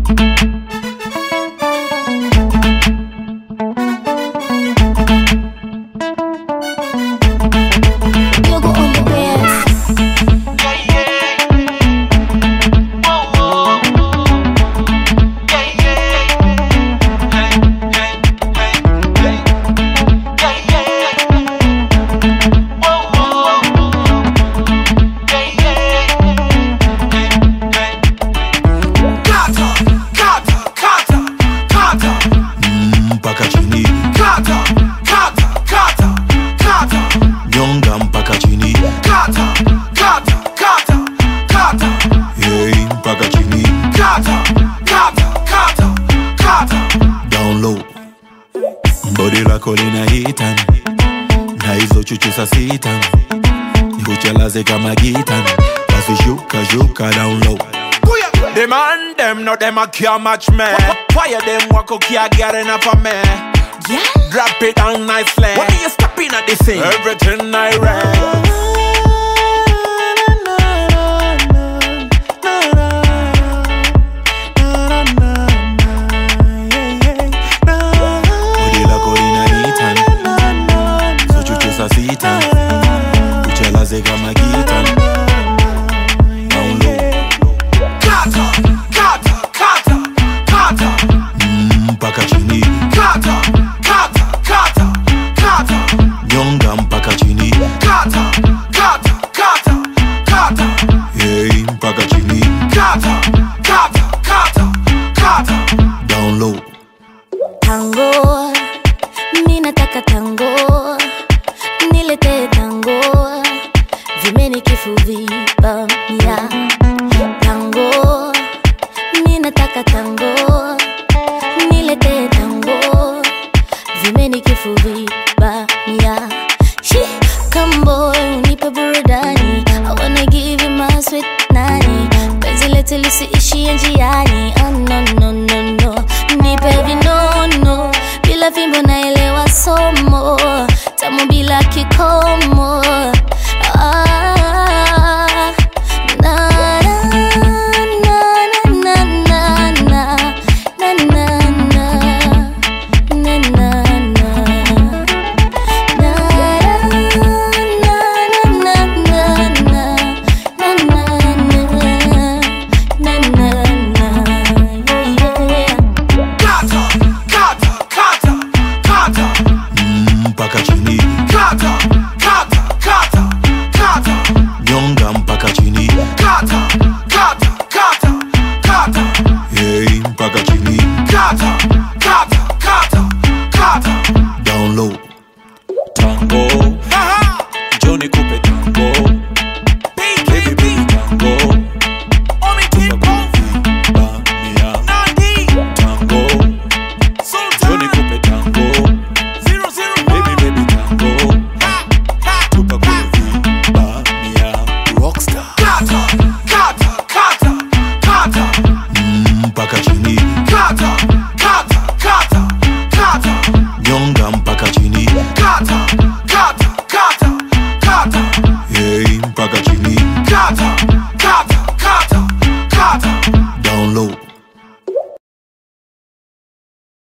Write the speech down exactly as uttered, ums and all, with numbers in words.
Body lako linaitana na hizo chuchu sa sitana, nikuchelaze kama gitana, basi shuka shuka down low. Them and them, no them a can't match me. Fire them walk up can't get enough of me. Yeah. Drop it down nicely. When you step in at the scene, everything I read. Uchelaze kama gitana, down low. Kata, kata, kata, kata, mpaka chini. Kata, kata, kata, kata, nyonga mpaka chini. Kata, kata, kata, kata, hey, mpaka chini. Kata, kata, kata, kata, down low. Tango, mina taka tango, nilete tango, vimeni kifuvi bamia. Tango, mina taka tango, nilete tango, vimeni kifuvi bamia. She, come boy, unipe burudani, I wanna give you my sweet nani. Penzi lete lisiishie njiani, oh no no no no. Nipe vinono, bila fimbo naelewa somo, tamu bila kikomo. Ah, na na na na na na na na na na na na. Mpaka chini. Kata, kata, kata, kata, nyonga mpaka chini. Kata, kata, kata, kata, hey, mpaka chini. Kata, kata, kata, kata, down low. Tango, Johnny Coupe tango, baby baby tango, Omi Timpo, Bamia, Nandi, tango, Johnny Sultan, Coupe tango, zero zero baby baby tango, tupa kuvi, Bamia, rockstar. Kata, kata, kata, kata, mpaka chini. Kata, kata, kata, kata, nyonga mpaka chini. Kata,